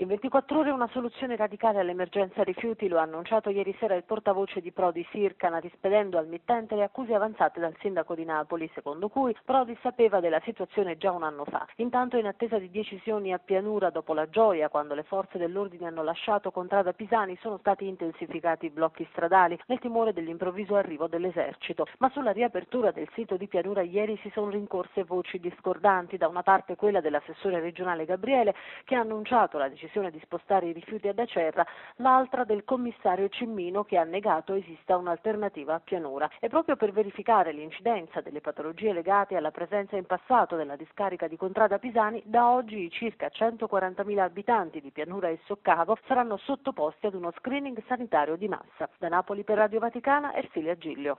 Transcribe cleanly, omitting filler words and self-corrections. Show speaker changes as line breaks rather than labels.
In 24 ore una soluzione radicale all'emergenza rifiuti, lo ha annunciato ieri sera il portavoce di Prodi Sircana, rispedendo al mittente le accuse avanzate dal sindaco di Napoli, secondo cui Prodi sapeva della situazione già un anno fa. Intanto, in attesa di decisioni a Pianura, dopo la gioia quando le forze dell'ordine hanno lasciato Contrada Pisani, sono stati intensificati i blocchi stradali nel timore dell'improvviso arrivo dell'esercito. Ma sulla riapertura del sito di Pianura ieri si sono rincorse voci discordanti, da una parte quella dell'assessore regionale Gabriele, che ha annunciato la decisione di spostare i rifiuti ad Acerra, l'altra del commissario Cimmino, che ha negato esista un'alternativa a Pianura. E proprio per verificare l'incidenza delle patologie legate alla presenza in passato della discarica di Contrada Pisani, da oggi i circa 140.000 abitanti di Pianura e Soccavo saranno sottoposti ad uno screening sanitario di massa. Da Napoli per Radio Vaticana, Ersilia Giglio.